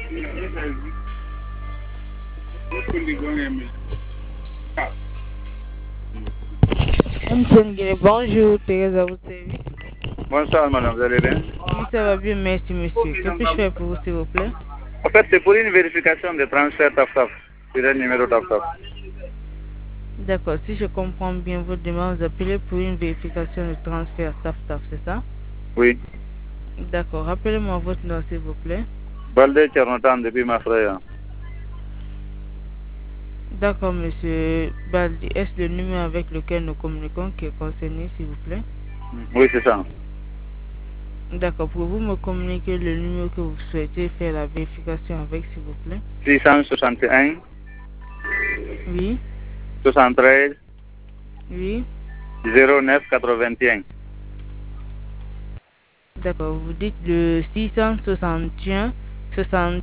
Bonjour, Thérèse à votre service. Bonsoir, madame, vous allez bien? Oui, ça va bien, merci, monsieur. Que puis-je faire pour vous, s'il vous plaît? En fait, c'est pour une vérification de transfert TAF-TAF, sur un numéro TAF-TAF. D'accord, si je comprends bien votre demande, vous appelez pour une vérification de transfert TAF-TAF, c'est ça? Oui. D'accord, rappelez-moi votre nom, s'il vous plaît. Balde Tchernotan depuis Mafraya. D'accord, monsieur Baldi. Est-ce le numéro avec lequel nous communiquons qui est concerné, s'il vous plaît? Oui, c'est ça. D'accord, pouvez-vous me communiquer le numéro que vous souhaitez faire la vérification avec, s'il vous plaît? 661 Oui, 73 oui. 09 81. D'accord, vous dites le 661 60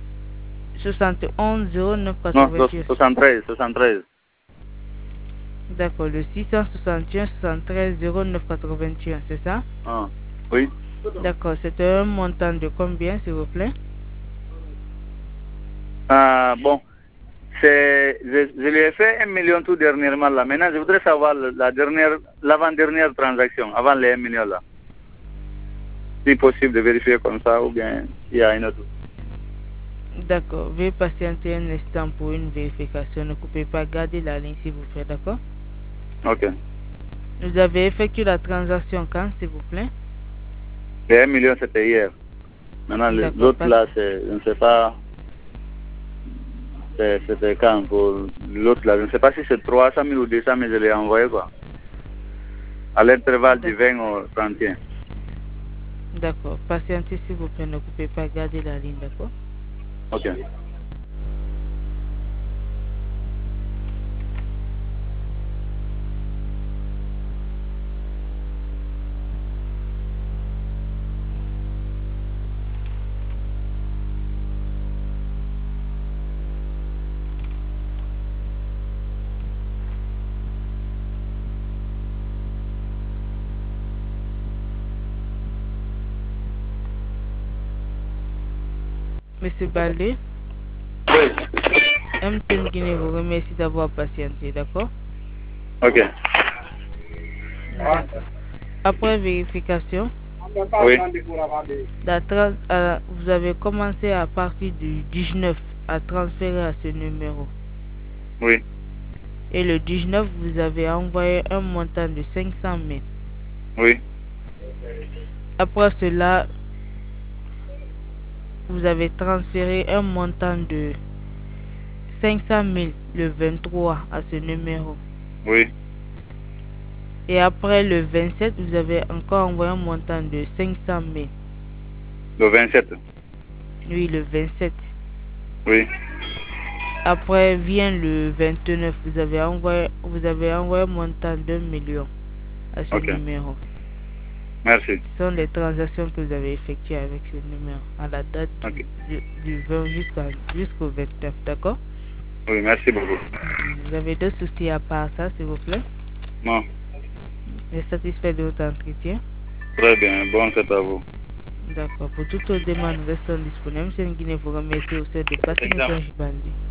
71 09 Non, 88. 73, 73. D'accord, le 661 73 09 81, c'est ça? Ah, oui. D'accord, c'est un montant de combien, s'il vous plaît? Ah, bon. Je lui ai fait 1 million tout dernièrement là. Maintenant, je voudrais savoir l'avant-dernière transaction, avant les 1 million là. Si possible de vérifier comme ça ou bien il y a une autre. D'accord, veuillez patienter un instant pour une vérification. Ne coupez pas, gardez la ligne s'il vous plaît, d'accord? Ok. Vous avez effectué la transaction quand, s'il vous plaît? Les 1 million c'était hier. Maintenant, l'autre là, je ne sais pas. C'était quand pour l'autre là. Je ne sais pas si c'est 300 000 ou 200 000, je l'ai envoyé quoi. À l'intervalle du 20 au 31. D'accord, patientez s'il vous plaît, ne coupez pas, gardez la ligne, d'accord? Ok. Monsieur Balé, Oui. MTN Guinée vous remercie d'avoir patienté, d'accord? Ok. D'accord. Après vérification, Oui. vous avez commencé à partir du 19 à transférer à ce numéro. Oui. Et le 19, vous avez envoyé un montant de 500 000. Oui. Après cela, vous avez transféré un montant de 500 000 le 23 à ce numéro. Oui. Et après le 27, vous avez encore envoyé un montant de 500 000. Le 27. Oui, le 27. Oui. Après vient le 29, vous avez envoyé un montant de 1 million à ce Ok. numéro. Merci. Ce sont les transactions que vous avez effectuées avec ce numéro à la date du 20 jusqu'au 29, d'accord? Oui, merci beaucoup. Vous avez d'autres soucis à part ça, s'il vous plaît? Non. Vous êtes satisfait de votre entretien? Très bien. Bon, c'est à vous. D'accord. Pour toutes vos demandes, nous restons disponibles. M. Nguyen vous remercie aussi de passer une échange bandit.